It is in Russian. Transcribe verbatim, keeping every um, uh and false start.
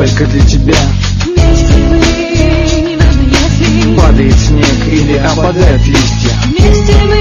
только для тебя. Вместе мы, неважно если падает снег или опадают листья. вместе мы.